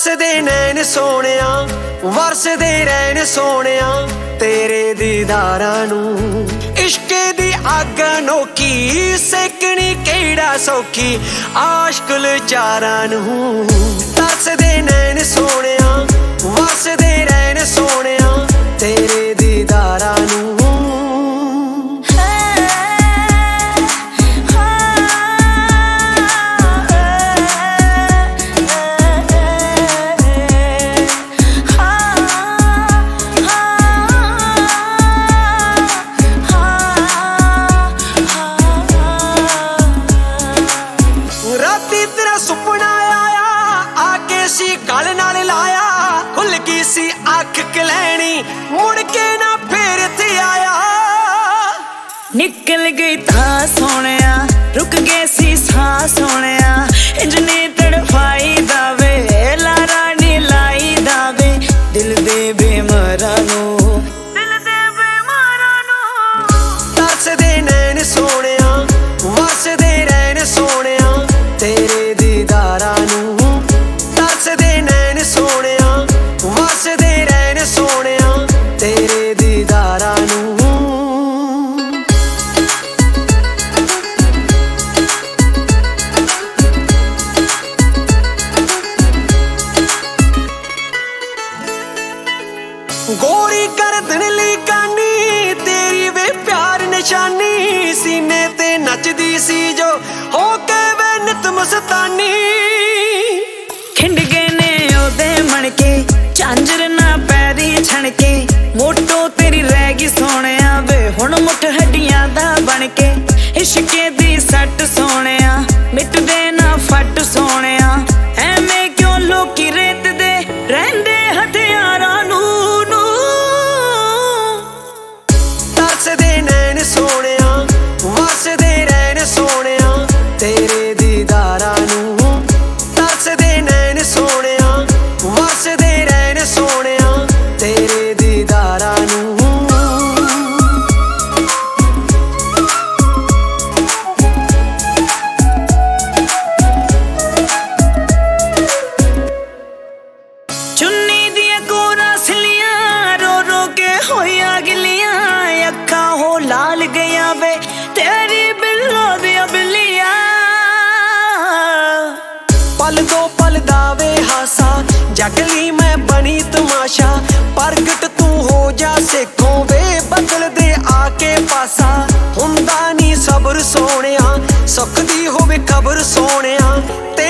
तरसदे नैन सोनिया वरसदे रैन सोनिया तेरे दीदारां नूं। इश्के दी अग अनोखी सेकनी केड़ा सौखी आशिक लाचारां नूं। तरसदे नैन सोनिया वरसदे रैन सोनिया तेरे दीदारां नूं। सुपना आया आके सी गल नाल लाया खुल गई सी अख कलैनी मुड़ के ना फिर थे आया। निकल गई था सोनिया रुक गए सी सा सोनिया इंजने तड़फाई दावे लारा नी लाई दावे दिल दे बेमारा नो तरसदे नैन सोनिया वसदे रैन सोनिया तेरे दीदारां नूं। तरसदे नैन सोनिया वसदे रैन सोनिया तेरे दीदारां नूं। गोरी गर्दन ली गानी तेरी वे प्यार निशानी सीने ते नचदी सी जो हो के वे नित मस्तानी। खिंड गए ने ओदे मणके झांझर ना पैरी छणके मोटो तेरी रह गई सोनिया वे हुण मुठ हड्डियां दा बनके इश्के दी सट सोनिया मिट दे ना फट सोनिया एवें क्यों लोकी रेत दे रहंदे हथियारां नूं। तरसदे नैन सोनिया वसदे रैन सोनिया तेरे दीदारां नूं। तरसदे नैन सोनिया वसदे रैन सोनिया तेरे दीदारां नूं। चुन्नी दिया कोरा सलियां रो रो के होया गिलियां अखा हो लाल गया वे तेरी बिल्लो दिया बिल्लियां। पल दो पल दावे हासा जगली मैं बनी तमाशा प्रगट तू हो जा सिखों वे बदल दे आके पासा हुंदा नी सबर सोनिया सुख दी होवे खबर सोनिया।